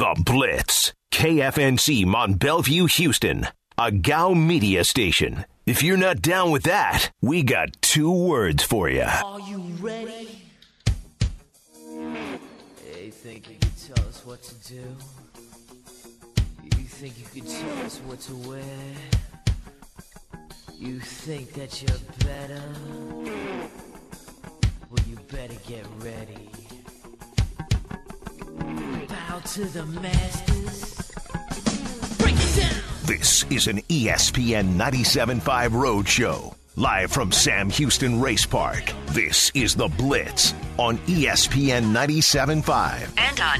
The Blitz. KFNC Mont Bellevue, Houston. A GOW media station. If you're not down with that, we got 2 words for you. Are you ready? You think you can tell us what to do? You think you can tell us what to wear? You think that you're better? Well, you better get ready. Bow to the masters. Break it down! This is an ESPN 97.5 Roadshow. Live from Sam Houston Race Park. This is The Blitz on ESPN 97.5. And on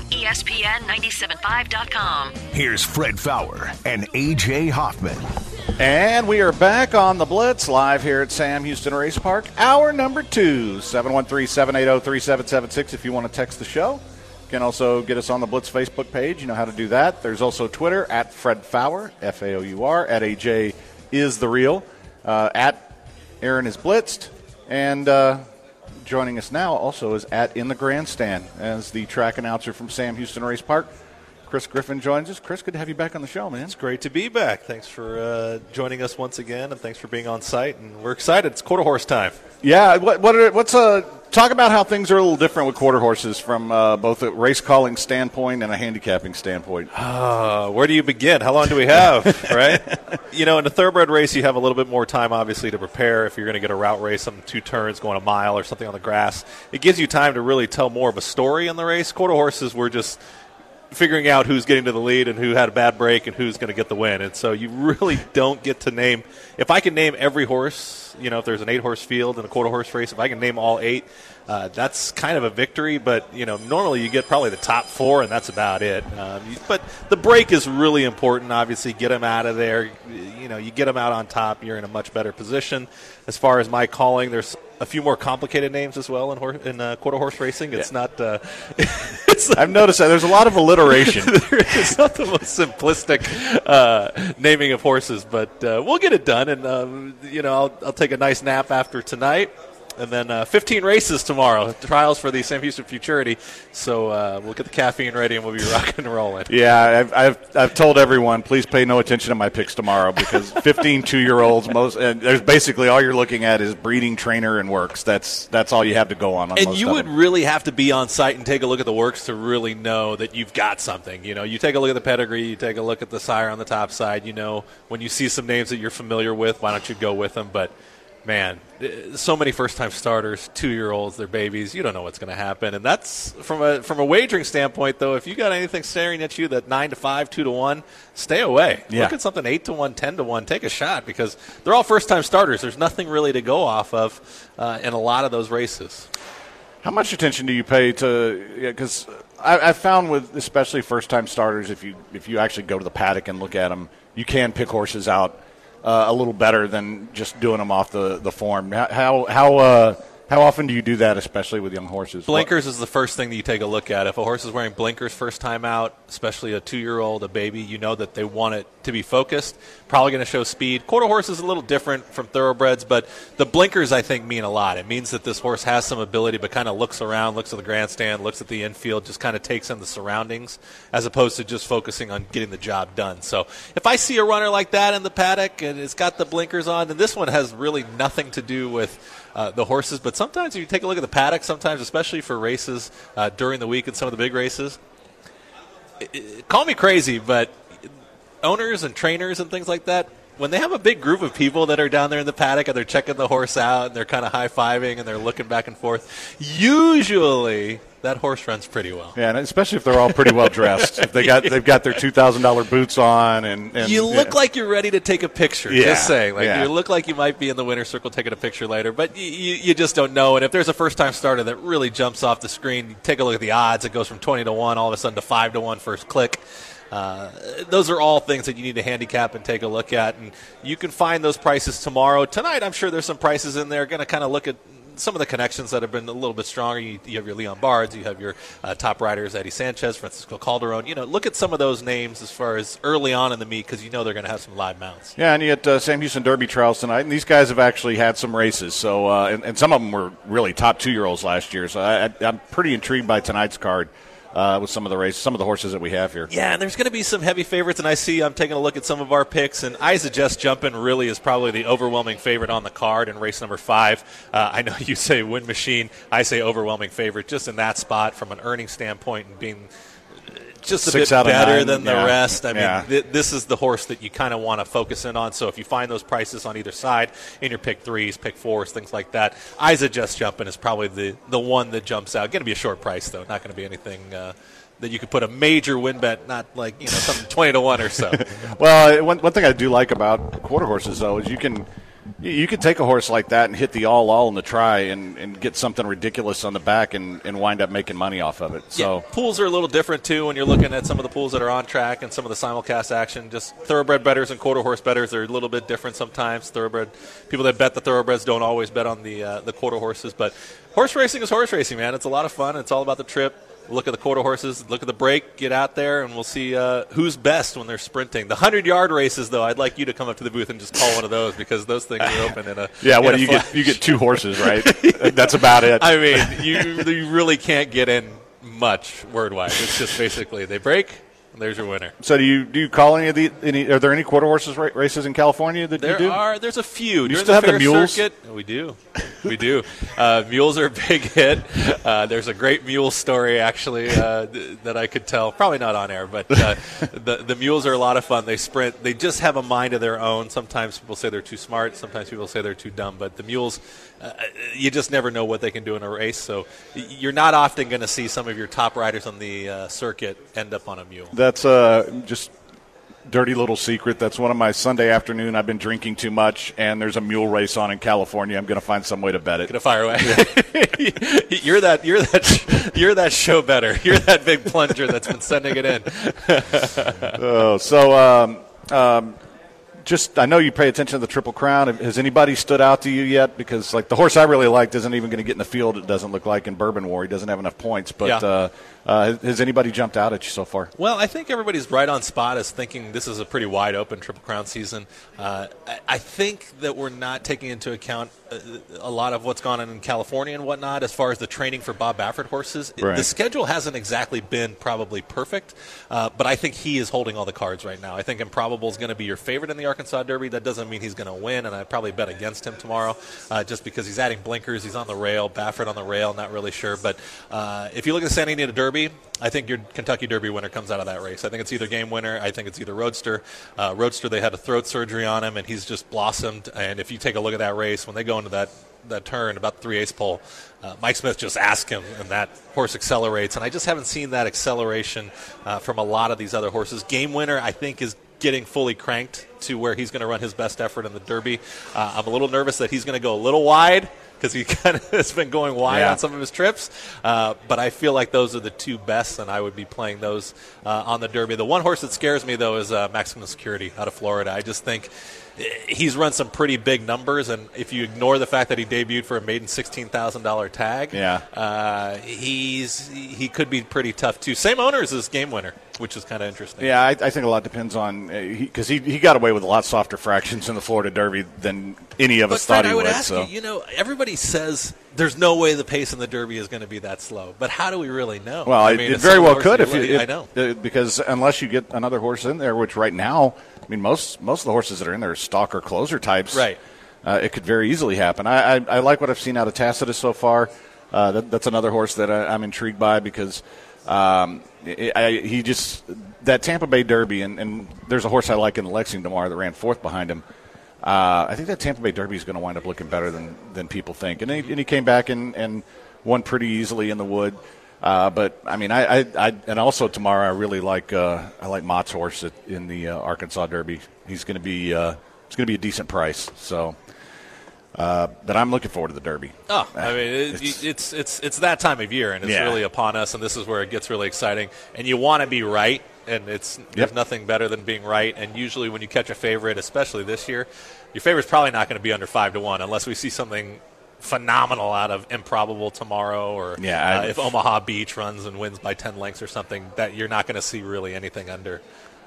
ESPN975.com. Here's Fred Faour and A.J. Hoffman. And we are back on The Blitz, live here at Sam Houston Race Park. Hour number 2, 713-780-3776 if you want to text the show. You can also get us on the Blitz Facebook page. You know how to do that. There's also Twitter, at Fred Faour, F-A-O-U-R, at A.J. is the real, at Aaron is Blitzed, and joining us now also is at In the Grandstand as the track announcer from Sam Houston Race Park. Chris Griffin joins us. Chris, good to have you back on the show, man. It's great to be back. Thanks for joining us once again, and thanks for being on site. And we're excited. It's quarter horse time. Yeah. Talk about how things are a little different with quarter horses from both a race calling standpoint and a handicapping standpoint. Where do you begin? How long do we have, right? You know, in a thoroughbred race, you have a little bit more time, obviously, to prepare. If you're going to get a route race, some 2 turns, going a mile or something on the grass, it gives you time to really tell more of a story in the race. Quarter horses were just figuring out who's getting to the lead and who had a bad break and who's going to get the win. And so you really don't get to name – if I can name every horse, you know, if there's an 8-horse field in a quarter horse race, if I can name all 8, that's kind of a victory. But, you know, normally you get probably the top 4, and that's about it. But the break is really important, obviously. Get them out of there. You know, you get them out on top, you're in a much better position. As far as my calling, there's a few more complicated names as well in quarter horse racing. It's not I've noticed that there's a lot of alliteration. It's not the most simplistic naming of horses, but we'll get it done. And, you know, I'll take a nice nap after tonight. And then 15 races tomorrow, trials for the Sam Houston Futurity. So we'll get the caffeine ready and we'll be rocking and rolling. Yeah, I've told everyone, please pay no attention to my picks tomorrow because 15 2-year-olds, and there's basically all you're looking at is breeding, trainer, and works. That's all you have to go on and most you of would them. really have to be on site and take a look at the works to really know that you've got something. You know, you take a look at the pedigree, you take a look at the sire on the top side. You know, when you see some names that you're familiar with, why don't you go with them? But man, so many first-time starters, 2-year-olds, they're babies. You don't know what's going to happen, and that's from a wagering standpoint. Though, if you got anything staring at you that 9-5, 2-1, stay away. Yeah. Look at something 8-1, 10-1. Take a shot because they're all first-time starters. There's nothing really to go off of in a lot of those races. How much attention do you pay to? Because I've found with especially first-time starters, if you actually go to the paddock and look at them, you can pick horses out a little better than just doing them off the form. How often do you do that, especially with young horses? Blinkers is the first thing that you take a look at. If a horse is wearing blinkers first time out, especially a 2-year-old, a baby, you know that they want it to be focused, probably going to show speed. Quarter horse is a little different from thoroughbreds, but the blinkers, I think, mean a lot. It means that this horse has some ability, but kind of looks around, looks at the grandstand, looks at the infield, just kind of takes in the surroundings, as opposed to just focusing on getting the job done. So if I see a runner like that in the paddock and it's got the blinkers on, and this one has really nothing to do with the horses, but sometimes if you take a look at the paddock, sometimes, especially for races during the week and some of the big races, call me crazy, but owners and trainers and things like that, when they have a big group of people that are down there in the paddock and they're checking the horse out and they're kind of high-fiving and they're looking back and forth, usually that horse runs pretty well. Yeah, and especially if they're all pretty well dressed. If they've got their $2,000 boots on, and you look like you're ready to take a picture. Yeah, just saying, yeah. You look like you might be in the winner's circle taking a picture later, but you just don't know. And if there's a first-time starter that really jumps off the screen, you take a look at the odds. It goes from 20-1 all of a sudden to 5-1 first click. Those are all things that you need to handicap and take a look at, and you can find those prices tomorrow. Tonight, I'm sure there's some prices in there. Going to kind of look at some of the connections that have been a little bit stronger. You have your Leon Bards, you have your top riders, Eddie Sanchez, Francisco Calderon. You know, look at some of those names as far as early on in the meet because you know they're going to have some live mounts. Yeah, and you had Sam Houston Derby trials tonight, and these guys have actually had some races. So, and some of them were really top 2-year-olds last year. So I'm pretty intrigued by tonight's card. with some of the horses that we have here. Yeah, and there's going to be some heavy favorites, and I'm taking a look at some of our picks, and I Suggest Jumpin' really is probably the overwhelming favorite on the card in race number 5. I know you say Win Machine. I say overwhelming favorite just in that spot from an earning standpoint and being just a 6 bit out of better 9, than the rest. I Yeah. mean, this is the horse that you kind of want to focus in on. So if you find those prices on either side in your pick 3s, pick 4s, things like that, I Suggest Jumpin' is probably the one that jumps out. Going to be a short price, though. Not going to be anything that you could put a major win bet, not like, something 20-1 or so. Well, one thing I do like about quarter horses, though, is you can take a horse like that and hit the all in the try and get something ridiculous on the back and wind up making money off of it. So yeah, pools are a little different, too, when you're looking at some of the pools that are on track and some of the simulcast action. Just thoroughbred bettors and quarter horse bettors are a little bit different sometimes. Thoroughbred people that bet the thoroughbreds don't always bet on the quarter horses. But horse racing is horse racing, man. It's a lot of fun. It's all about the trip. Look at the quarter horses, look at the break, get out there, and we'll see who's best when they're sprinting. The 100-yard races, though, I'd like you to come up to the booth and just call one of those because those things are open in a what in do a you flash. get? You get 2 horses, right? That's about it. I mean, you really can't get in much word-wise. It's just basically they break, and there's your winner. So do you call any? Are there any quarter horses races in California that you do? There's a few. You still have the mules? Circuit, we do. Mules are a big hit. There's a great mule story, actually, that I could tell. Probably not on air, but the mules are a lot of fun. They sprint. They just have a mind of their own. Sometimes people say they're too smart. Sometimes people say they're too dumb. But the mules, you just never know what they can do in a race. So you're not often going to see some of your top riders on the circuit end up on a mule. That's just dirty little secret. That's one of my Sunday afternoon. I've been drinking too much, and there's a mule race on in California. I'm going to find some way to bet it. Gonna fire away. You're that show better. You're that big plunger that's been sending it in. Just, I know you pay attention to the Triple Crown. Has anybody stood out to you yet? Because like the horse I really liked isn't even going to get in the field. It doesn't look like in Bourbon War. He doesn't have enough points. But has anybody jumped out at you so far? Well, I think everybody's right on spot as thinking this is a pretty wide open Triple Crown season. I think that we're not taking into account a lot of what's gone on in California and whatnot as far as the training for Bob Baffert horses. Right. The schedule hasn't exactly been probably perfect, but I think he is holding all the cards right now. I think Improbable is going to be your favorite in the Arkansas Derby. That doesn't mean he's going to win, and I'd probably bet against him tomorrow just because he's adding blinkers. He's on the rail. Baffert on the rail, not really sure. But if you look at the Santa Anita Derby, I think your Kentucky Derby winner comes out of that race. I think it's either Game Winner. I think it's either Roadster. Roadster, they had a throat surgery on him, and he's just blossomed. And if you take a look at that race, when they go into that turn, about the 3/8 pole, Mike Smith just asked him, and that horse accelerates. And I just haven't seen that acceleration from a lot of these other horses. Game Winner, I think, is getting fully cranked to where he's going to run his best effort in the Derby. I'm a little nervous that he's going to go a little wide because he kind of has been going wide on some of his trips. But I feel like those are the two best, and I would be playing those on the Derby. The one horse that scares me, though, is Maximum Security out of Florida. I just think he's run some pretty big numbers, and if you ignore the fact that he debuted for a maiden $16,000 tag, he could be pretty tough, too. Same owners as Game Winner, which is kind of interesting. Yeah, I think a lot depends on because he got away with a lot softer fractions in the Florida Derby than any of us thought he would. I would ask you, everybody says there's no way the pace in the Derby is going to be that slow, but how do we really know? Well, I mean, it very well could I know. Because unless you get another horse in there, which right now, I mean, most of the horses that are in there are stalker closer types. Right. It could very easily happen. I like what I've seen out of Tacitus so far. That's another horse that I'm intrigued by because he just that Tampa Bay Derby and there's a horse I like in Lexington tomorrow that ran 4th behind him. I think that Tampa Bay Derby is going to wind up looking better than people think, and he came back and won pretty easily in the Wood. But I mean, I and also tomorrow I really like Mott's horse in the Arkansas Derby. He's going to be it's going to be a decent price. So, but I'm looking forward to the Derby. Oh, I mean, it's that time of year, and it's really upon us, and this is where it gets really exciting. And you want to be right, and there's nothing better than being right. And usually when you catch a favorite, especially this year, your favorite's probably not going to be under 5-1 unless we see something phenomenal out of Improbable tomorrow, or if Omaha Beach runs and wins by 10 lengths or something, that you're not going to see really anything under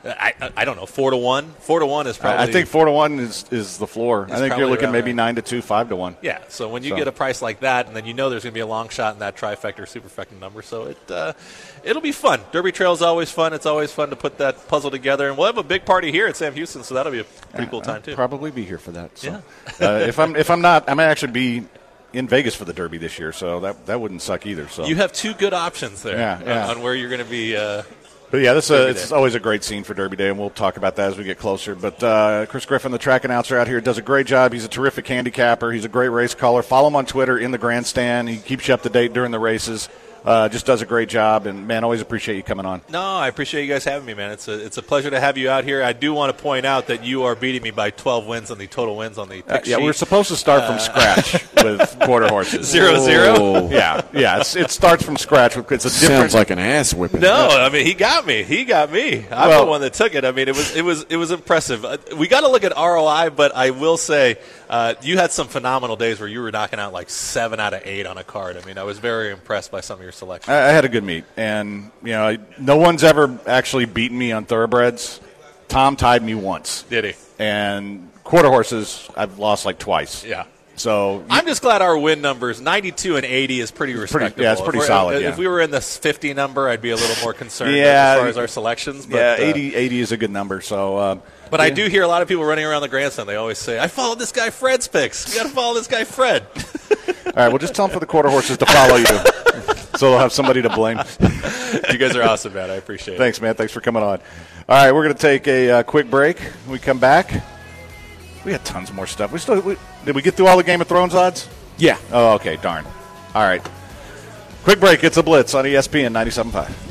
I don't know, 4-1. 4-1 is probably. I think 4-1 is the floor. I think you're looking maybe right. 9-2, 5-1. Yeah. So when you get a price like that, and then there's going to be a long shot in that trifecta or superfecta number, so it'll be fun. Derby Trail is always fun. It's always fun to put that puzzle together, and we'll have a big party here at Sam Houston, so that'll be a pretty cool time too. I'll probably be here for that. So. Yeah. If I'm not, I may actually be in Vegas for the Derby this year, so that wouldn't suck either. So you have two good options there on where you're going to be. But yeah, it's always a great scene for Derby Day, and we'll talk about that as we get closer. But Chris Griffin, the track announcer out here, does a great job. He's a terrific handicapper. He's a great race caller. Follow him on Twitter in the grandstand. He keeps you up to date during the races. Just does a great job, and man, always appreciate you coming on. No, I appreciate you guys having me, man. It's a pleasure to have you out here. I do want to point out that you are beating me by 12 wins on the total wins on the pick sheet. Yeah, we're supposed to start from scratch with quarter horses. 0-0. Yeah. It starts from scratch. It's a different. Sounds like an ass whipping. No, I mean he got me. I'm the one that took it. I mean it was impressive. We got to look at ROI, but I will say you had some phenomenal days where you were knocking out like 7 out of 8 on a card. I mean I was very impressed by some of your selections. I had a good meet, and no one's ever actually beaten me on thoroughbreds. Tom tied me once. Did he? And quarter horses, I've lost like twice. Yeah. So I'm just glad our win numbers 92 and 80 is pretty respectable. It's pretty solid. If we were in the 50 number, I'd be a little more concerned Yeah, as far as our selections. But, 80 is a good number. So. But I do hear a lot of people running around the grandstand. They always say, "I followed this guy Fred's picks. You got to follow this guy Fred." All right, well, just tell them for the quarter horses to follow you, so they'll have somebody to blame. You guys are awesome, man. I appreciate it. Thanks, man. Thanks for coming on. All right, we're going to take a quick break. When we come back, we had tons more stuff. Did we get through all the Game of Thrones odds? Yeah. Oh, okay, darn. All right. Quick break. It's a Blitz on ESPN 97.5.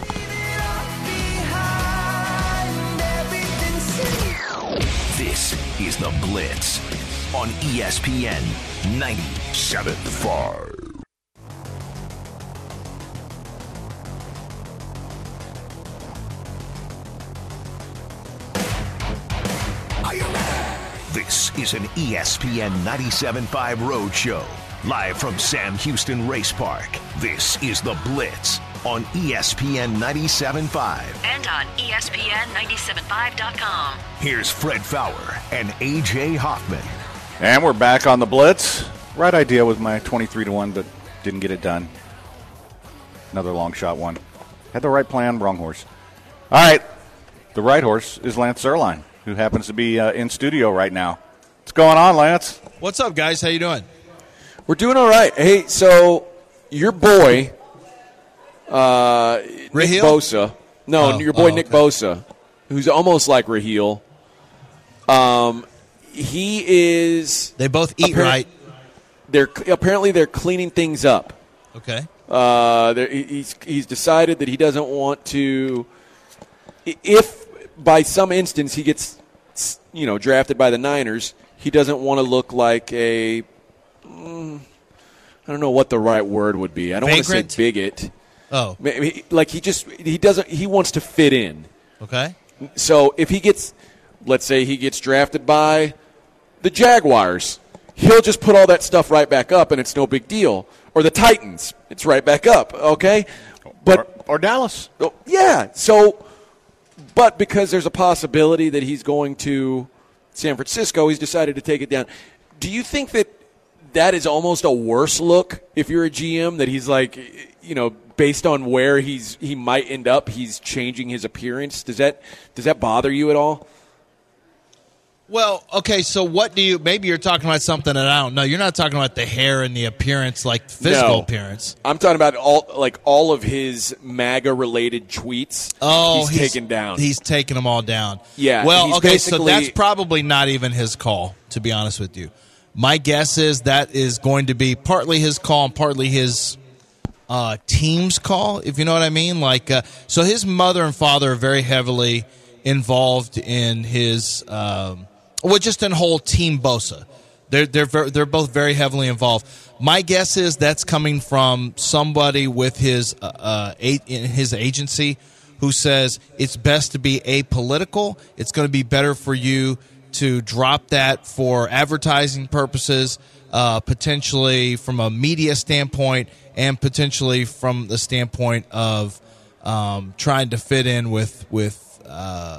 This is The Blitz on ESPN 97.5. This is an ESPN 97.5 Roadshow, live from Sam Houston Race Park. This is The Blitz on ESPN 97.5. And on ESPN975.com. Here's Fred Fowler and A.J. Hoffman. And we're back on the Blitz. Right idea with my 23-1, but didn't get it done. Another long shot one. Had the right plan, wrong horse. All right. The right horse is Lance Zierlein, who happens to be in studio right now. What's going on, Lance? What's up, guys? How you doing? We're doing all right. Hey, so your boy, Nick Bosa. No, your boy Nick Bosa, who's almost like Raheel. He is. They both eat right. They're cleaning things up. Okay. He's decided that he doesn't want to. If by some instance he gets, drafted by the Niners, he doesn't want to look like a. I don't know what the right word would be. I don't want to say bigot. Oh. Like he wants to fit in. Okay. So if let's say he gets drafted by the Jaguars, he'll just put all that stuff right back up and it's no big deal. Or the Titans, it's right back up, okay? But or Dallas. Yeah. So, but because there's a possibility that he's going to San Francisco, he's decided to take it down. Do you think that is almost a worse look if you're a GM, that he's like, based on where he might end up, he's changing his appearance? Does that bother you at all? Well, okay, so maybe you're talking about something that I don't know. You're not talking about the hair and the appearance, like physical appearance. I'm talking about all of his MAGA-related tweets. Oh, he's taken down. He's taken them all down. Yeah. Well, okay, so that's probably not even his call, to be honest with you. My guess is that is going to be partly his call and partly his team's call, if you know what I mean. Like, so his mother and father are very heavily involved in his, just in whole Team Bosa. They're both very heavily involved. My guess is that's coming from somebody with his agency who says it's best to be apolitical. It's going to be better for you to drop that for advertising purposes, potentially from a media standpoint, and potentially from the standpoint of trying to fit in with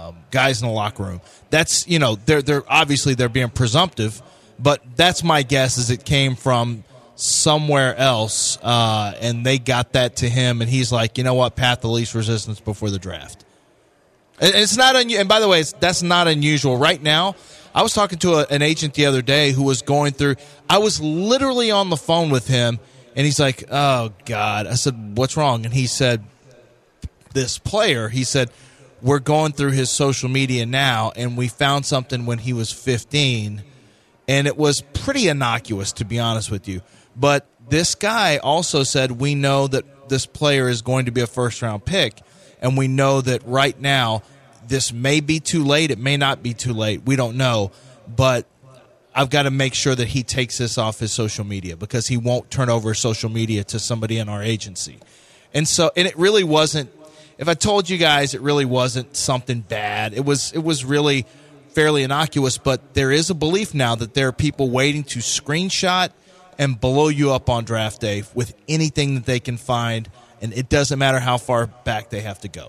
guys in the locker room. That's they're obviously they're being presumptive, but that's my guess is it came from somewhere else, and they got that to him, and he's like, you know what, path of least resistance before the draft. And it's not and by the way, that's not unusual. Right now, I was talking to an agent the other day who was going through. I was literally on the phone with him, and he's like, "Oh God!" I said, "What's wrong?" And he said, "This player." He said, "We're going through his social media now, and we found something when he was 15, and it was pretty innocuous, to be honest with you." But this guy also said, "We know that this player is going to be a first-round pick, and we know that right now." This may be too late. It may not be too late. We don't know. But I've got to make sure that he takes this off his social media because he won't turn over his social media to somebody in our agency. And it really wasn't, if I told you guys, it really wasn't something bad. It was really fairly innocuous, but there is a belief now that there are people waiting to screenshot and blow you up on draft day with anything that they can find, and it doesn't matter how far back they have to go.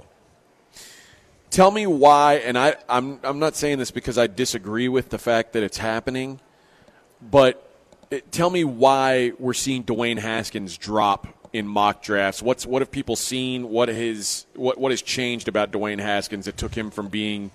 Tell me why, and I'm not saying this because I disagree with the fact that it's happening, but tell me why we're seeing Dwayne Haskins drop in mock drafts. What have people seen? What has changed about Dwayne Haskins that took him from being,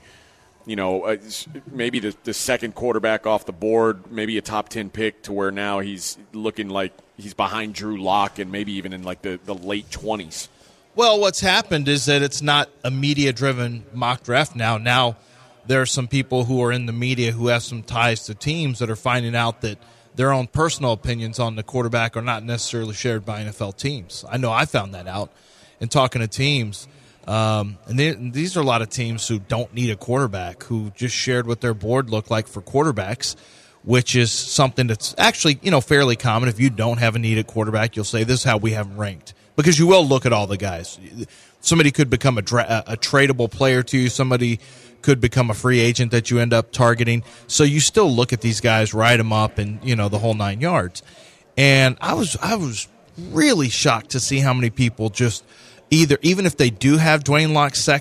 maybe the second quarterback off the board, maybe a top 10 pick, to where now he's looking like he's behind Drew Lock and maybe even in like the late 20s? Well, what's happened is that it's not a media-driven mock draft now. Now there are some people who are in the media who have some ties to teams that are finding out that their own personal opinions on the quarterback are not necessarily shared by NFL teams. I know I found that out in talking to teams. And these are a lot of teams who don't need a quarterback, who just shared what their board looked like for quarterbacks, which is something that's actually fairly common. If you don't have a needed quarterback, you'll say, this is how we have them ranked. Because you will look at all the guys. Somebody could become a tradable player to you. Somebody could become a free agent that you end up targeting. So you still look at these guys, write them up, and the whole 9 yards. And I was really shocked to see how many people just even if they do have Dwayne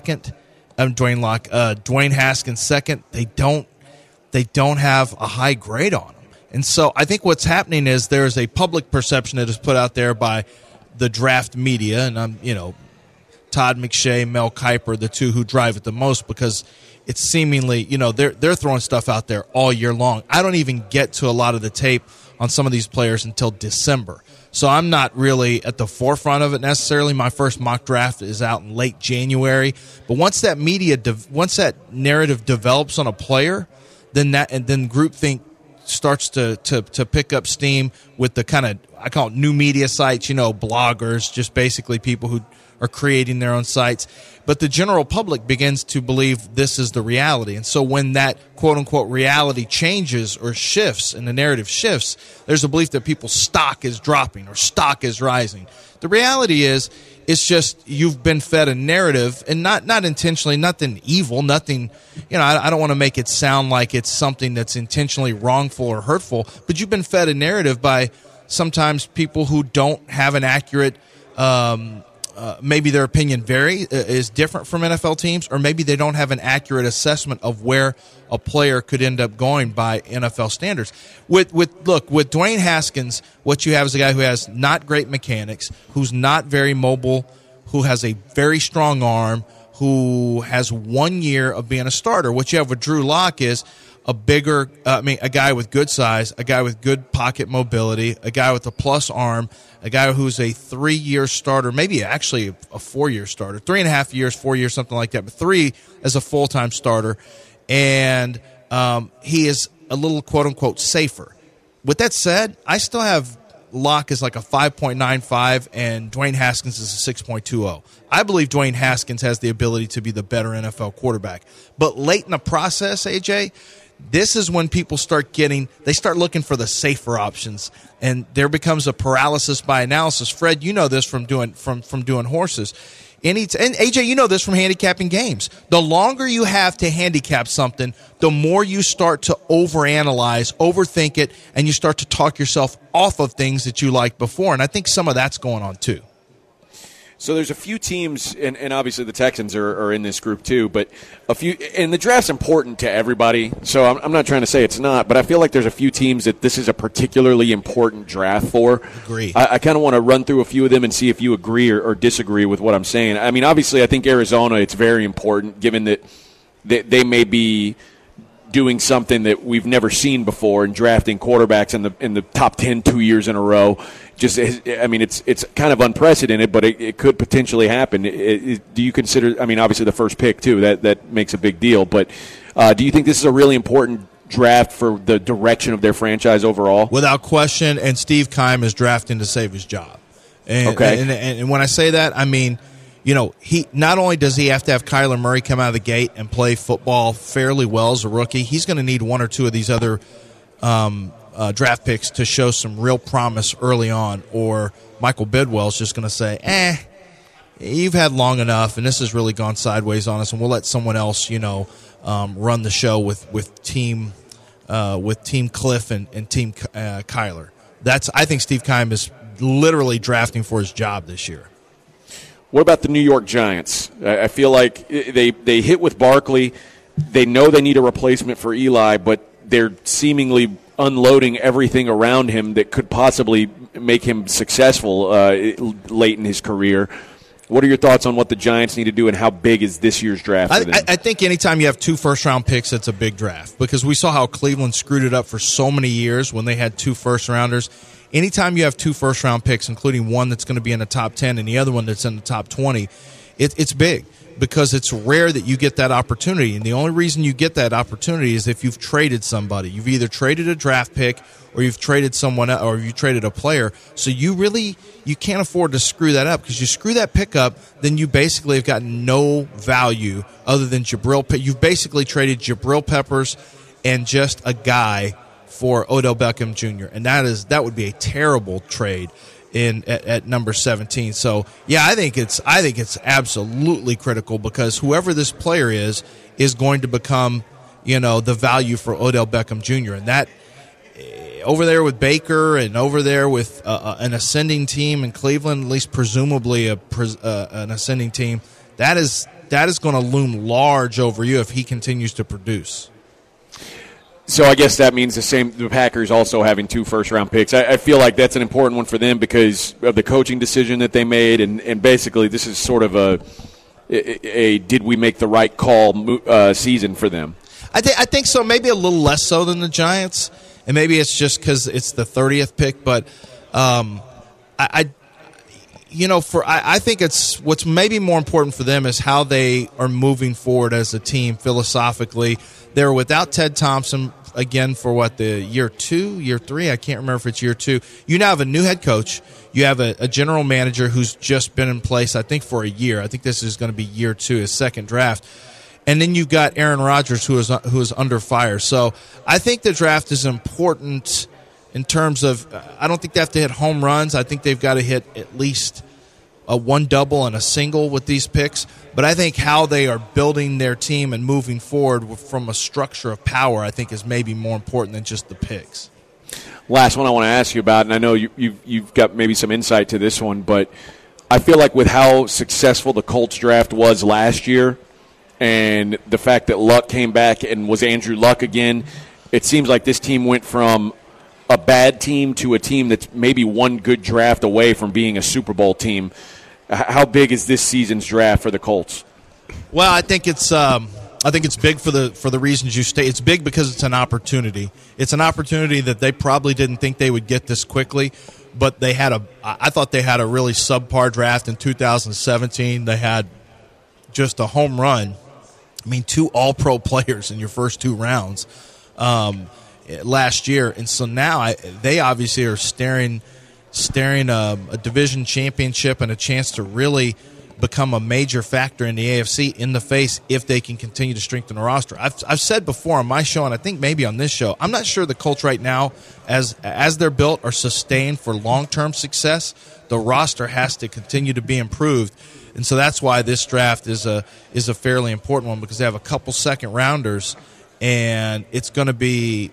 Haskins second, they don't have a high grade on him. And so I think what's happening is there is a public perception that is put out there by the draft media, and Todd McShay, Mel Kiper, the two who drive it the most, because it's seemingly, they're throwing stuff out there all year long. I don't even get to a lot of the tape on some of these players until December. So I'm not really at the forefront of it necessarily. My first mock draft is out in late January. But once that once that narrative develops on a player, then groupthink starts to pick up steam with the kind of, I call it new media sites, bloggers, just basically people who are creating their own sites. But the general public begins to believe this is the reality. And so when that quote-unquote reality changes or shifts and the narrative shifts, there's a belief that people's stock is dropping or stock is rising. The reality is, it's just you've been fed a narrative, and not intentionally, nothing evil, nothing, I don't want to make it sound like it's something that's intentionally wrongful or hurtful, but you've been fed a narrative by sometimes people who don't have an accurate, maybe their opinion is different from NFL teams, or maybe they don't have an accurate assessment of where a player could end up going by NFL standards. With Dwayne Haskins, what you have is a guy who has not great mechanics, who's not very mobile, who has a very strong arm, who has 1 year of being a starter. What you have with Drew Lock is a guy with good size, a guy with good pocket mobility, a guy with a plus arm, a guy who's a 3-year starter, maybe actually a 4-year starter, 3.5 years, 4 years, something like that, but 3 as a full-time starter. And he is a little quote-unquote safer. With that said, I still have Locke as like a 5.95 and Dwayne Haskins is a 6.20. I believe Dwayne Haskins has the ability to be the better NFL quarterback. But late in the process, AJ, this is when people start looking for the safer options, and there becomes a paralysis by analysis. Fred, you know this from doing horses. And AJ, you know this from handicapping games. The longer you have to handicap something, the more you start to overanalyze, overthink it, and you start to talk yourself off of things that you liked before. And I think some of that's going on too. So there's a few teams, and obviously the Texans are in this group too, but a few, and the draft's important to everybody, so I'm not trying to say it's not, but I feel like there's a few teams that this is a particularly important draft for. Agree. I kind of want to run through a few of them and see if you agree or disagree with what I'm saying. I mean, obviously I think Arizona, it's very important given that they may be doing something that we've never seen before in drafting quarterbacks in the top 10 2 years in a row. I mean, it's kind of unprecedented, but it could potentially happen. Do you consider? I mean, obviously the first pick too. That makes a big deal. But do you think this is a really important draft for the direction of their franchise overall? Without question. And Steve Keim is drafting to save his job. And when I say that, I mean, you know, he not only does he have to have Kyler Murray come out of the gate and play football fairly well as a rookie, he's going to need one or two of these other draft picks to show some real promise early on, or Michael Bidwell's just going to say, you've had long enough, and this has really gone sideways on us, and we'll let someone else, run the show with Team Cliff and Team Kyler. I think Steve Keim is literally drafting for his job this year. What about the New York Giants? I feel like they hit with Barkley. They know they need a replacement for Eli, but they're seemingly unloading everything around him that could possibly make him successful late in his career. What are your thoughts on what the Giants need to do, and how big is this year's draft for them? I think anytime you have 2 first-round picks, it's a big draft, because we saw how Cleveland screwed it up for so many years when they had 2 first-rounders. Anytime you have 2 first-round picks, including one that's going to be in the top 10 and the other one that's in the top 20, it's big, because it's rare that you get that opportunity. And the only reason you get that opportunity is if you've traded somebody. You've either traded a draft pick, or you've traded someone, or you traded a player. So you can't afford to screw that up, because you screw that pick up, then you basically have got no value other than Jabril. You've basically traded Jabril Peppers and just a guy for Odell Beckham Jr., and that would be a terrible trade at number 17. So yeah, I think it's absolutely critical, because whoever this player is going to become, the value for Odell Beckham Jr. And that over there with Baker, and over there with an ascending team in Cleveland, at least presumably an ascending team, that is going to loom large over you if he continues to produce. So I guess that means the Packers also having 2 first-round picks. I feel like that's an important one for them because of the coaching decision that they made, and basically this is sort of a did we make the right call season for them. I think so, maybe a little less so than the Giants, and maybe it's just because it's the 30th pick, but I think it's what's maybe more important for them is how they are moving forward as a team philosophically. They're without Ted Thompson again for the year 3? I can't remember if it's year 2. You now have a new head coach. You have a general manager who's just been in place, I think, for a year. I think this is going to be year 2, his second draft. And then you've got Aaron Rodgers, who is under fire. So I think the draft is important in terms of I don't think they have to hit home runs. I think they've got to hit at least a 1 double and a single with these picks. But I think how they are building their team and moving forward from a structure of power, I think, is maybe more important than just the picks. Last one I want to ask you about, and I know you've got maybe some insight to this one, but I feel like with how successful the Colts draft was last year, and the fact that Luck came back and was Andrew Luck again, it seems like this team went from a bad team to a team that's maybe one good draft away from being a Super Bowl team. How big is this season's draft for the Colts? Well, I think it's big for the reasons you state. It's big because it's an opportunity. It's an opportunity that they probably didn't think they would get this quickly, but I thought they had a really subpar draft in 2017. They had just a home run. I mean, 2 all-pro players in your first 2 rounds last year, and so now they obviously are staring a division championship and a chance to really become a major factor in the AFC in the face if they can continue to strengthen the roster. I've said before on my show, and I think maybe on this show, I'm not sure the Colts right now, as they're built, are sustained for long-term success. The roster has to continue to be improved, and so that's why this draft is a fairly important one, because they have a couple second-rounders, and it's going to be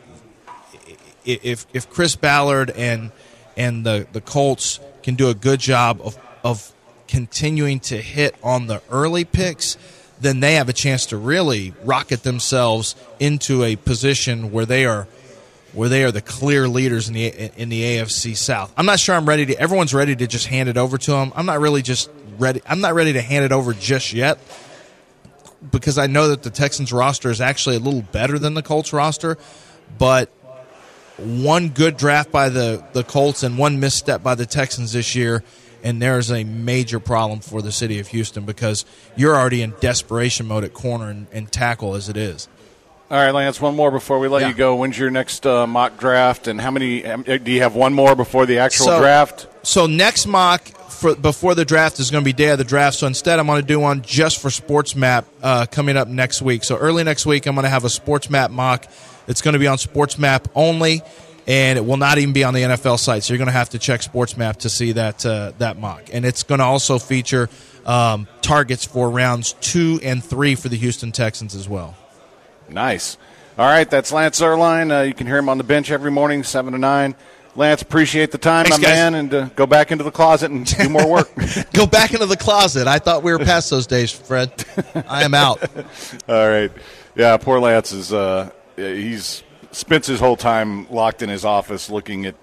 if Chris Ballard and the Colts can do a good job of continuing to hit on the early picks, then they have a chance to really rocket themselves into a position where they are the clear leaders in the AFC South. I'm not sure I'm ready to. Everyone's ready to just hand it over to them. I'm not ready to hand it over just yet, because I know that the Texans roster is actually a little better than the Colts roster, but one good draft by the Colts and one misstep by the Texans this year, and there's a major problem for the city of Houston, because you're already in desperation mode at corner and tackle as it is. All right, Lance, one more before we let you go. When's your next mock draft, and how many do you have? One more before the actual draft? So next mock before the draft is going to be day of the draft. So instead, I'm going to do one just for SportsMap coming up next week. So early next week, I'm going to have a SportsMap mock. It's going to be on SportsMap only, and it will not even be on the NFL site. So you're going to have to check SportsMap to see that mock. And it's going to also feature targets for rounds 2 and 3 for the Houston Texans as well. Nice. All right, that's Lance Zierlein. You can hear him on the bench every morning, 7 to 9. Lance, appreciate the time, Thanks, my guys. man, and go back into the closet and do more work. Go back into the closet. I thought we were past those days, Fred. I am out. All right. Yeah, poor Lance is he's spends his whole time locked in his office looking at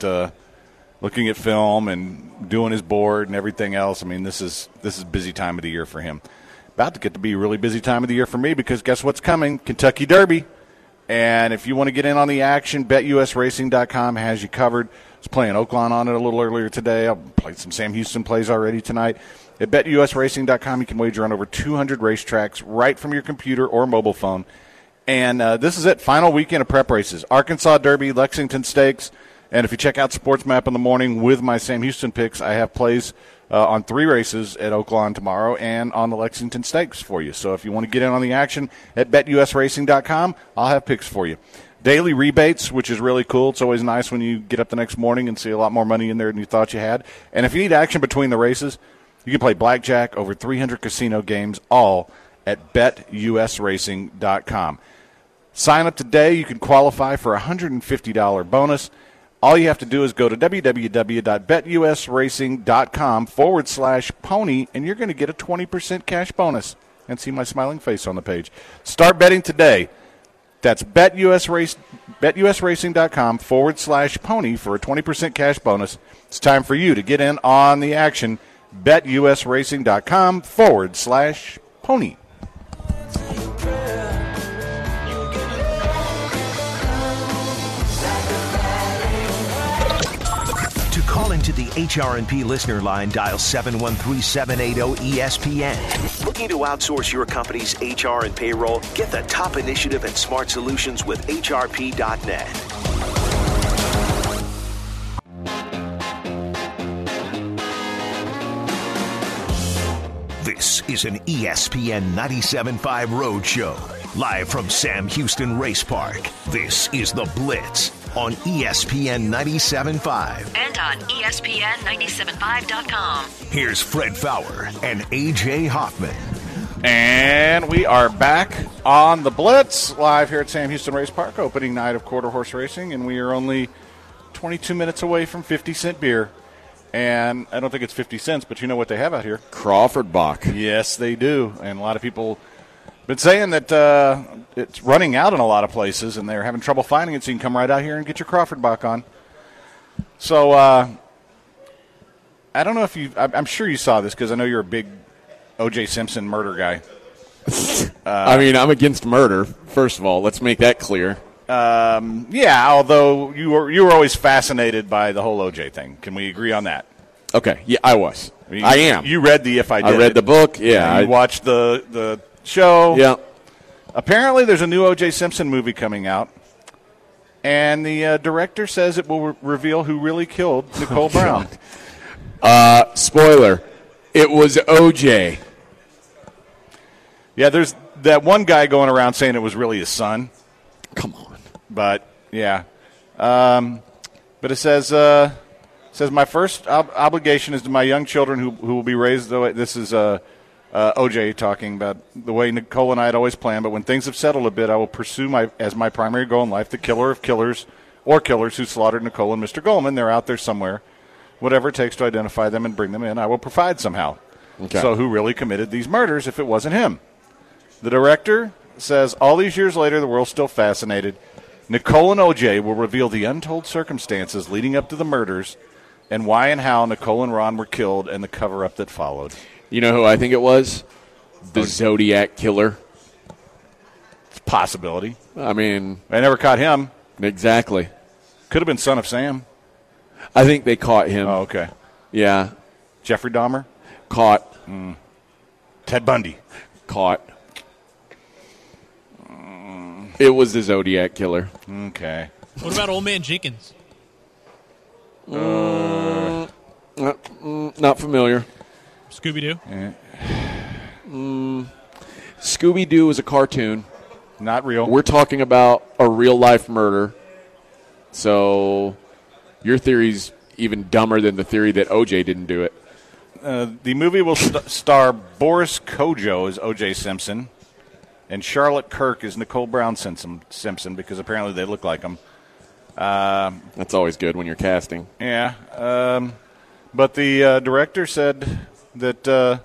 film and doing his board and everything else. I mean, this is busy time of the year for him. About to get to be a really busy time of the year for me, because guess what's coming? Kentucky Derby. And if you want to get in on the action, BetUSRacing.com has you covered. I was playing Oakland on it a little earlier today. I played some Sam Houston plays already tonight. At BetUSRacing.com, you can wager on over 200 racetracks right from your computer or mobile phone. And this is it, final weekend of prep races. Arkansas Derby, Lexington Stakes. And if you check out SportsMap in the morning with my Sam Houston picks, I have plays on 3 races at Oakland tomorrow and on the Lexington Stakes for you. So if you want to get in on the action at BetUSRacing.com, I'll have picks for you. Daily rebates, which is really cool. It's always nice when you get up the next morning and see a lot more money in there than you thought you had. And if you need action between the races, you can play blackjack, over 300 casino games, all at BetUSRacing.com. Sign up today. You can qualify for a $150 bonus. All you have to do is go to www.betusracing.com/pony, and you're going to get a 20% cash bonus. And see my smiling face on the page. Start betting today. That's betusracing.com/pony for a 20% cash bonus. It's time for you to get in on the action. betusracing.com/pony. Call into the HRNP listener line, dial 713-780-ESPN. Looking to outsource your company's HR and payroll? Get the top initiative and smart solutions with HRP.net. This is an ESPN 97.5 Roadshow. Live from Sam Houston Race Park. This is The Blitz on ESPN 97.5. And on ESPN975.com. Here's Fred Faour and A.J. Hoffman. And we are back on The Blitz, live here at Sam Houston Race Park, opening night of Quarter Horse Racing, and we are only 22 minutes away from 50-cent beer. And I don't think it's 50 cents, but you know what they have out here? Crawford Bach. Yes, they do. And a lot of people been saying that it's running out in a lot of places, and they're having trouble finding it, so you can come right out here and get your Crawford Bach on. So I don't know if I'm sure you saw this, because I know you're a big O.J. Simpson murder guy. I mean, I'm against murder, first of all. Let's make that clear. Yeah, although you were always fascinated by the whole O.J. thing. Can we agree on that? Okay, yeah, I was. I am. You read the If I Did. I read the book, yeah. You watched the show. Yeah. Apparently there's a new O.J. Simpson movie coming out, and the director says it will reveal who really killed Nicole Brown. Spoiler, it was O.J. Yeah, there's that one guy going around saying it was really his son. Come on. But, yeah. But it says my first obligation is to my young children who will be raised, though this is O.J. talking about the way Nicole and I had always planned, but when things have settled a bit, I will pursue as my primary goal in life the killer of killers or killers who slaughtered Nicole and Mr. Goldman. They're out there somewhere. Whatever it takes to identify them and bring them in, I will provide somehow. Okay. So who really committed these murders if it wasn't him? The director says all these years later, the world's still fascinated. Nicole and O.J. will reveal the untold circumstances leading up to the murders and why and how Nicole and Ron were killed and the cover-up that followed. You know who I think it was? The Zodiac Killer. It's a possibility. I mean, I never caught him. exactly. Could have been Son of Sam. I think they caught him. Oh, okay. Yeah, Jeffrey Dahmer. caught. Ted Bundy. Caught. It was the Zodiac Killer. Okay. What about Old Man Jenkins? Not familiar. Scooby-Doo? Scooby-Doo is a cartoon. Not real. We're talking about a real-life murder. So your theory's even dumber than the theory that O.J. didn't do it. The movie will star Boris Kodjoe as O.J. Simpson and Charlotte Kirk as Nicole Brown Simpson because apparently they look like them. That's always good when you're casting. Yeah. But the director said that,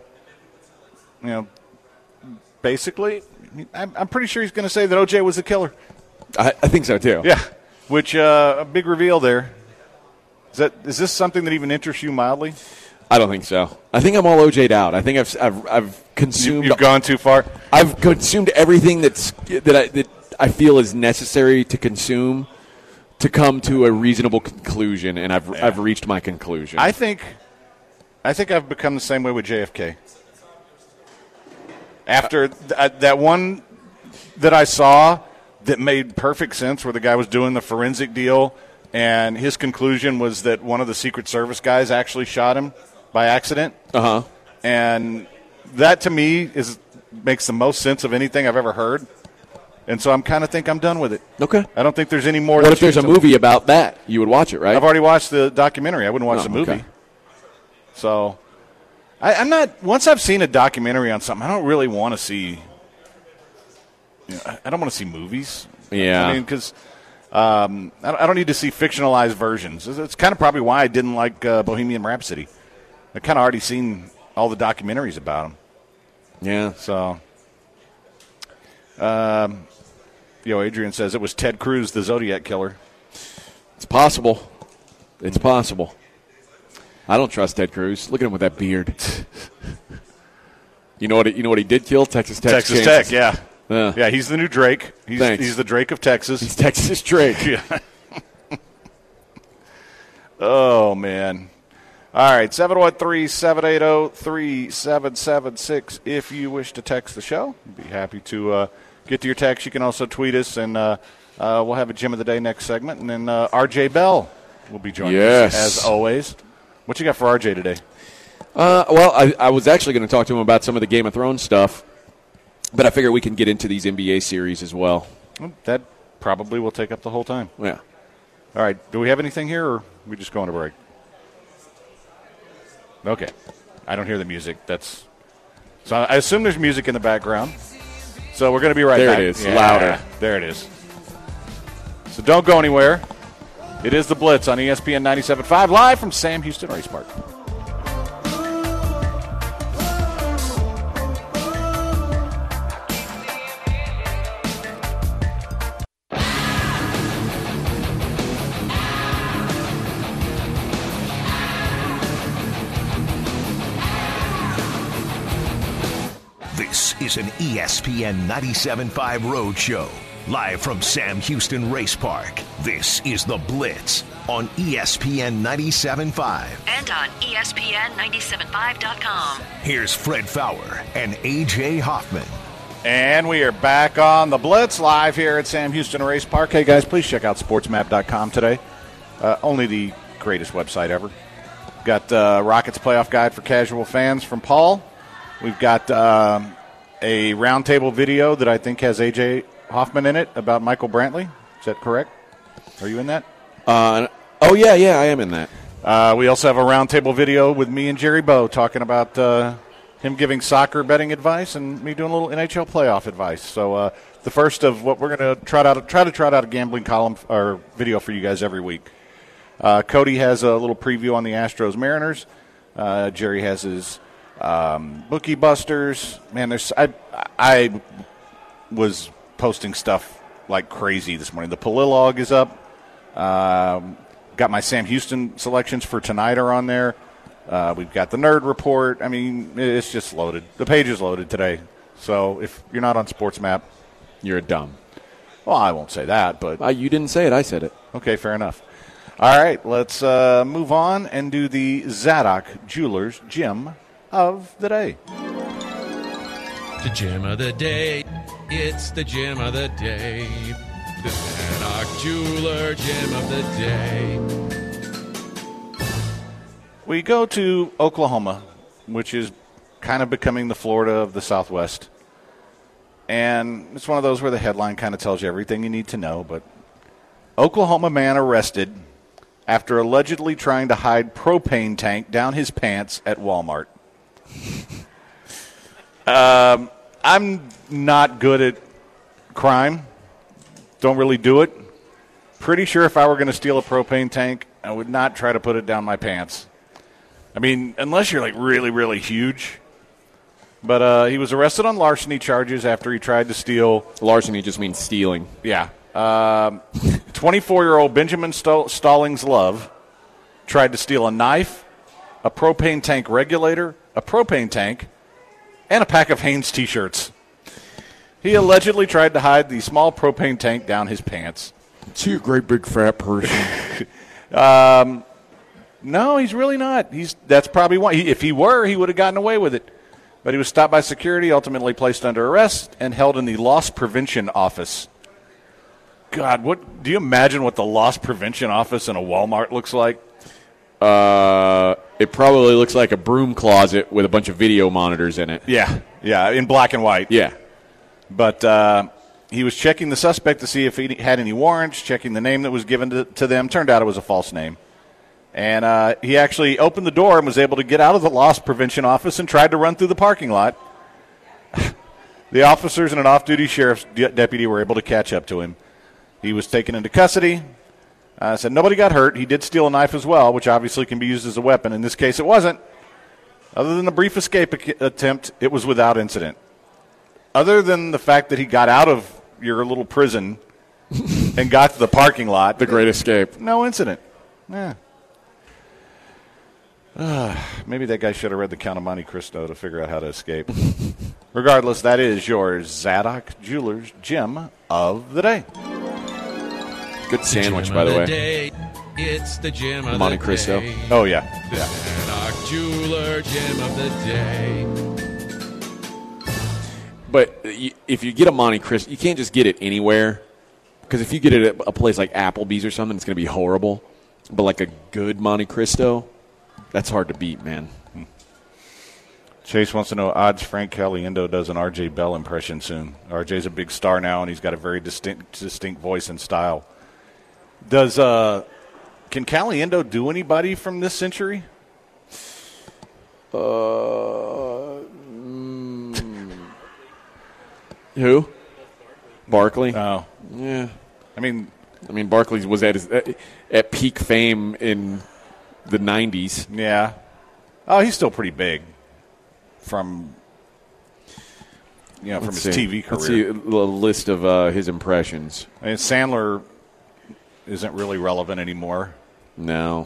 basically, I'm pretty sure he's going to say that O.J. was the killer. I think so, too. Yeah. Which, a big reveal there. Is this something that even interests you mildly? I don't think so. I think I'm all OJ'd out. I think I've consumed. You've gone too far. I've consumed everything that I feel is necessary to consume to come to a reasonable conclusion, and I've reached my conclusion. I think I've become the same way with JFK. After that one that I saw that made perfect sense, where the guy was doing the forensic deal, and his conclusion was that one of the Secret Service guys actually shot him by accident. Uh-huh. And that, to me, makes the most sense of anything I've ever heard. And so I'm kind of think I'm done with it. Okay. I don't think there's any more. What if there's a movie about that? You would watch it, right? I've already watched the documentary. I wouldn't watch the movie. Okay. So I'm not – once I've seen a documentary on something, I don't really want to see I don't want to see movies. Yeah. I mean, because I don't need to see fictionalized versions. It's kind of probably why I didn't like Bohemian Rhapsody. I've kind of already seen all the documentaries about him. Yeah. So, Adrian says it was Ted Cruz, the Zodiac Killer. It's possible. It's possible. I don't trust Ted Cruz. Look at him with that beard. You know what he did kill? Texas Tech. Texas Tech, yeah. Yeah, he's the new Drake. He's the Drake of Texas. He's Texas Drake. Yeah. Oh, man. All right, 713-780-3776. If you wish to text the show, we'd be happy to get to your text. You can also tweet us, and we'll have a Gym of the Day next segment. And then R.J. Bell will be joining us, as always. What you got for R.J. today? Well, I was actually going to talk to him about some of the Game of Thrones stuff, but I figure we can get into these NBA series as well. That probably will take up the whole time. Yeah. All right, do we have anything here, or are we just going to break? Okay. I don't hear the music. So I assume there's music in the background. So we're going to be right back. There it is. Louder. There it is. So don't go anywhere. It is The Blitz on ESPN 97.5, live from Sam Houston Race Park. This is an ESPN 97.5 Road Show, live from Sam Houston Race Park. This is The Blitz on ESPN 97.5. And on ESPN975.com. Here's Fred Fowler and A.J. Hoffman. And we are back on The Blitz, live here at Sam Houston Race Park. Hey, guys, please check out sportsmap.com today. Only the greatest website ever. Got Rockets playoff guide for casual fans from Paul. We've got a roundtable video that I think has A.J. Hoffman in it about Michael Brantley. Is that correct? Are you in that? Yeah, I am in that. We also have a roundtable video with me and Jerry Bow talking about him giving soccer betting advice and me doing a little NHL playoff advice. So the first of what we're going to try to trot out a gambling column or video for you guys every week. Cody has a little preview on the Astros Mariners. Jerry has his Bookie Busters. Man, I was posting stuff like crazy this morning. The Palilog is up. Got my Sam Houston selections for tonight are on there. We've got the Nerd Report. I mean, it's just loaded. The page is loaded today. So if you're not on SportsMap, You're dumb. well, I won't say that, but You didn't say it. I said it. okay, fair enough. All right, let's move on and do the Zadok Jewelers Gem of the Day. The gem of the day. It's the gem of the day. The Zadok Jeweler gem of the day. We go to Oklahoma, which is kind of becoming the Florida of the Southwest. And it's one of those where the headline kind of tells you everything you need to know. But Oklahoma man arrested after allegedly trying to hide propane tank down his pants at Walmart. I'm not good at crime. Don't really do it. Pretty sure if I were going to steal a propane tank, I would not try to put it down my pants. I mean, unless you're like really, really huge. But he was arrested on larceny charges after he tried to steal. Larceny just means stealing. Yeah. 24-year-old Benjamin Stallings Love tried to steal a knife, a propane tank regulator, a propane tank, and a pack of Hanes T-shirts. He allegedly tried to hide the small propane tank down his pants. Is he a great big fat person? No, he's really not. That's probably why. If he were, he would have gotten away with it. But he was stopped by security, ultimately placed under arrest, and held in the loss prevention office. God, do you imagine what the loss prevention office in a Walmart looks like? It probably looks like a broom closet with a bunch of video monitors in it. Yeah, in black and white. Yeah. But he was checking the suspect to see if he had any warrants, checking the name that was given to them. Turned out it was a false name. And he actually opened the door and was able to get out of the loss prevention office and tried to run through the parking lot. The officers and an off-duty sheriff's deputy were able to catch up to him. He was taken into custody. Said nobody got hurt. He did steal a knife as well, which obviously can be used as a weapon. In this case, it wasn't. Other than the brief escape attempt, it was without incident. Other than the fact that he got out of your little prison and got to the parking lot. The Great Escape. No incident. Yeah. Maybe that guy should have read The Count of Monte Cristo to figure out how to escape. Regardless, that is your Zadok Jewelers Gem of the Day. Good sandwich, by the way. Day. It's the gem of Monte the Cristo. day. Oh, yeah. The Zadok Jeweler gem of the day. But if you get a Monte Cristo, you can't just get it anywhere. Because if you get it at a place like Applebee's or something, it's going to be horrible. But like a good Monte Cristo, that's hard to beat, man. Chase wants to know odds Frank Caliendo does an R.J. Bell impression soon. R.J.'s a big star now, and he's got a very distinct voice and style. Can Caliendo do anybody from this century? Who? Barkley? Oh. Yeah. I mean, Barkley was at peak fame in the 90s. yeah. Oh, he's still pretty big from his TV career. Let's see a list of his impressions. I mean, Sandler isn't really relevant anymore. No.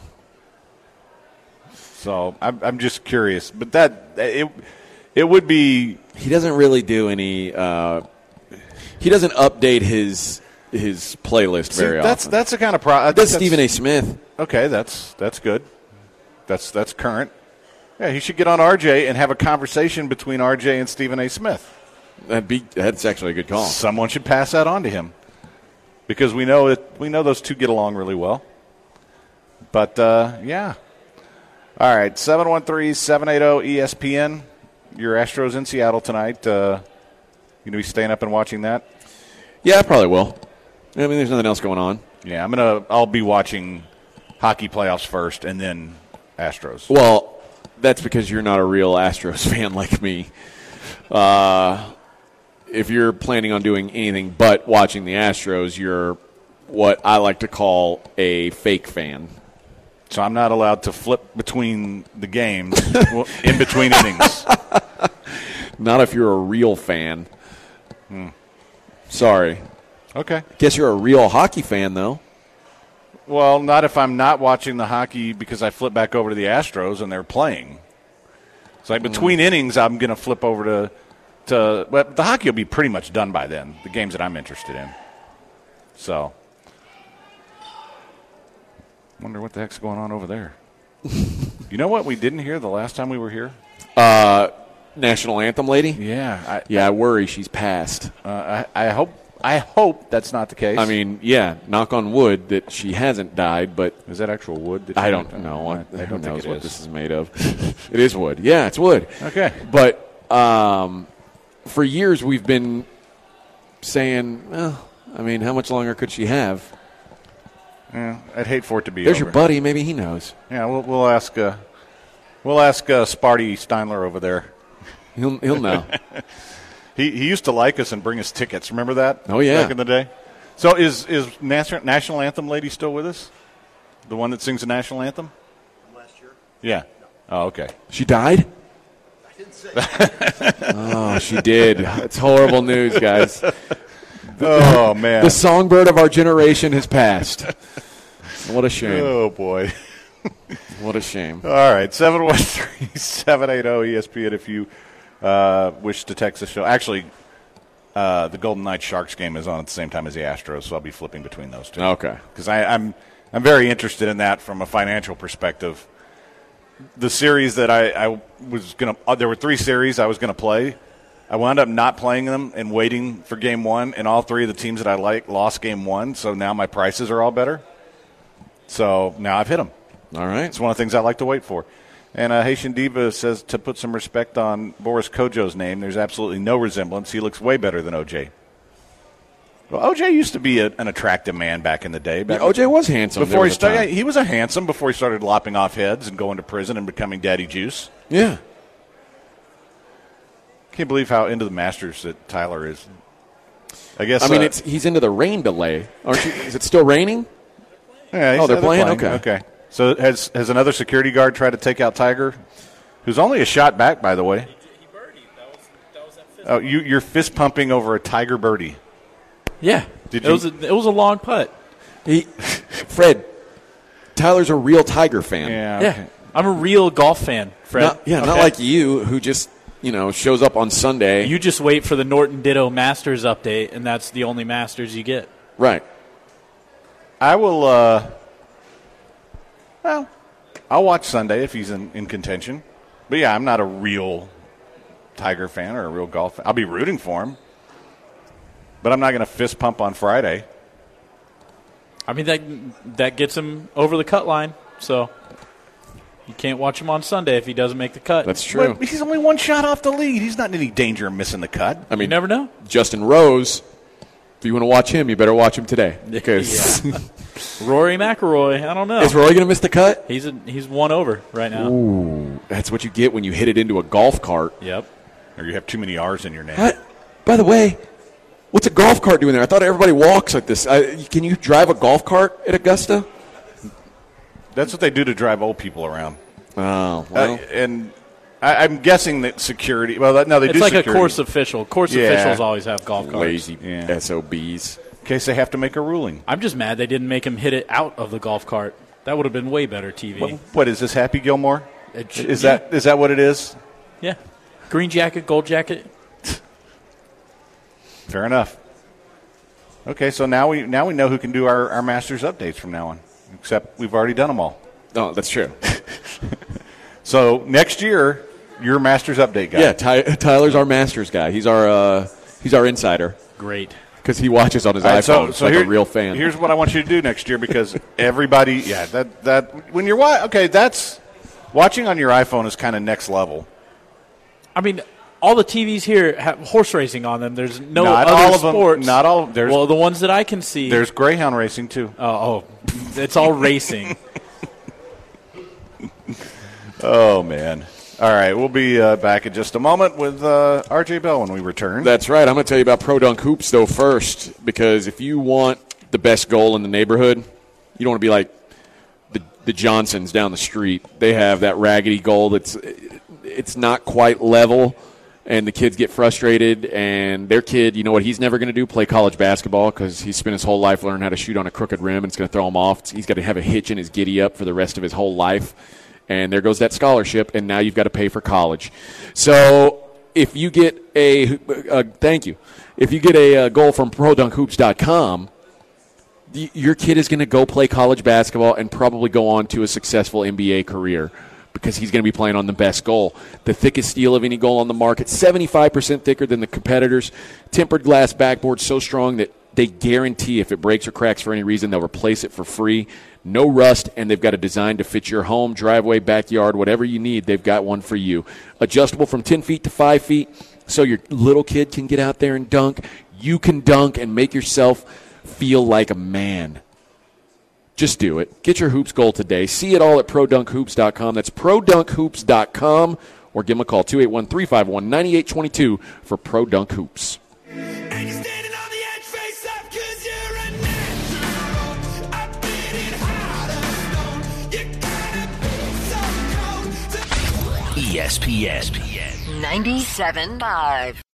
So I'm just curious. But it would be. He doesn't really do any. He doesn't update his playlist very often. That's the kind of problem. That's Stephen A. Smith. Okay, that's good. That's current. Yeah, he should get on RJ and have a conversation between RJ and Stephen A. Smith. That's actually a good call. Someone should pass that on to him because we know those two get along really well. But yeah. All right, 713-780-ESPN. Your Astros in Seattle tonight. You going to be staying up and watching that? Yeah, I probably will. I mean, there's nothing else going on. Yeah, I'll be watching hockey playoffs first and then Astros. Well, that's because you're not a real Astros fan like me. If you're planning on doing anything but watching the Astros, you're what I like to call a fake fan. So I'm not allowed to flip between the games in between innings. Not if you're a real fan. Sorry. Okay. Guess you're a real hockey fan, though. Well, not if I'm not watching the hockey because I flip back over to the Astros and they're playing. It's like between innings, I'm going to flip over to but the hockey will be pretty much done by then, the games that I'm interested in. So, wonder what the heck's going on over there. You know what we didn't hear the last time we were here? National anthem lady? Yeah. I worry she's passed. I hope that's not the case. I mean, yeah, knock on wood that she hasn't died, but is that actual wood? I don't know. I Who don't knows think what this is made of? It is wood. Yeah, it's wood. Okay. But for years we've been saying, well, I mean, how much longer could she have? Yeah, I'd hate for it to be There's over. your buddy. Maybe he knows. Yeah, we'll ask Sparty Steinler over there. He'll know. He used to like us and bring us tickets. Remember that? Oh, yeah. Back in the day. So is National Anthem lady still with us? The one that sings the National Anthem? Last year? Yeah. Oh, okay. She died? I didn't say. Oh, she did. It's horrible news, guys. Oh, man. The songbird of our generation has passed. What a shame. Oh, boy. What a shame. All right, 713-780-ESPN if you wish to text the show. Actually, the Golden Knights Sharks game is on at the same time as the Astros, so I'll be flipping between those two. Okay. Because I'm very interested in that from a financial perspective. The series that I was going to there were 3 series I was going to play. I wound up not playing them and waiting for game 1, and all 3 of the teams that I like lost game 1, so now my prices are all better. So now I've hit them. All right. It's one of the things I like to wait for. And Haitian Diva says to put some respect on Boris Kojo's name, there's absolutely no resemblance. He looks way better than OJ. Well, OJ used to be an attractive man back in the day. OJ was handsome. Before he was a handsome before he started lopping off heads and going to prison and becoming Daddy Juice. Yeah. Can't believe how into the Masters that Tyler is. I guess. I mean, he's into the rain delay, aren't you? Is it still raining? Yeah. They're playing? Okay. So has another security guard tried to take out Tiger, who's only a shot back, by the way? He birdied. That was that fist. Oh, you're fist pumping over a Tiger birdie. Yeah. It was a long putt. Fred, Tyler's a real Tiger fan. Yeah. Yeah. I'm a real golf fan, Fred. Not like you, who just shows up on Sunday. You just wait for the Norton Ditto Masters update, and that's the only Masters you get. Right. I will. Well, I'll watch Sunday if he's in contention. But, yeah, I'm not a real Tiger fan or a real golf fan. I'll be rooting for him. But I'm not going to fist pump on Friday. I mean, that gets him over the cut line. So you can't watch him on Sunday if he doesn't make the cut. That's true. But he's only 1 shot off the lead. He's not in any danger of missing the cut. I mean, you never know. Justin Rose, if you want to watch him, you better watch him today. Because Rory McIlroy, I don't know. Is Rory going to miss the cut? He's 1 over right now. Ooh, that's what you get when you hit it into a golf cart. Yep. Or you have too many R's in your name. By the way, what's a golf cart doing there? I thought everybody walks like this. Can you drive a golf cart at Augusta? That's what they do to drive old people around. Oh, well. And I'm guessing that security. Well, no, they do. It's like security. a course official. Course officials always have golf carts. Lazy SOBs. In case they have to make a ruling. I'm just mad they didn't make him hit it out of the golf cart. That would have been way better TV. What is this, Happy Gilmore? Is that what it is? Yeah. Green jacket, gold jacket. Fair enough. Okay, so now we know who can do our Masters updates from now on. Except we've already done them all. No, that's true. So next year, you're Masters update guy. Yeah, Tyler's our Masters guy. He's our insider. Great. Because he watches on his iPhone. So like a real fan. Here's what I want you to do next year because everybody, that when you're that's watching on your iPhone is kind of next level. I mean, all the TVs here have horse racing on them. There's no not other all of sports. Them, not all. Well, the ones that I can see. There's greyhound racing too. Oh, it's all racing. Oh man. All right, we'll be back in just a moment with RJ Bell when we return. That's right. I'm going to tell you about Pro Dunk Hoops, though, first, because if you want the best goal in the neighborhood, you don't want to be like the Johnsons down the street. They have that raggedy goal that's it's not quite level, and the kids get frustrated. And their kid, you know what he's never going to do? Play college basketball because he spent his whole life learning how to shoot on a crooked rim, and it's going to throw him off. He's got to have a hitch in his giddy up for the rest of his whole life. And there goes that scholarship, and now you've got to pay for college. So if you get thank you. If you get a goal from ProDunkHoops.com, your kid is going to go play college basketball and probably go on to a successful NBA career because he's going to be playing on the best goal. The thickest steel of any goal on the market, 75% thicker than the competitors. Tempered glass backboard so strong that they guarantee if it breaks or cracks for any reason, they'll replace it for free. No rust, and they've got a design to fit your home, driveway, backyard, whatever you need, they've got one for you. Adjustable from 10 feet to 5 feet, so your little kid can get out there and dunk. You can dunk and make yourself feel like a man. Just do it. Get your hoops goal today. See it all at ProDunkHoops.com. That's ProDunkHoops.com, or give them a call, 281-351-9822 for Pro Dunk Hoops. ESPN 97.5.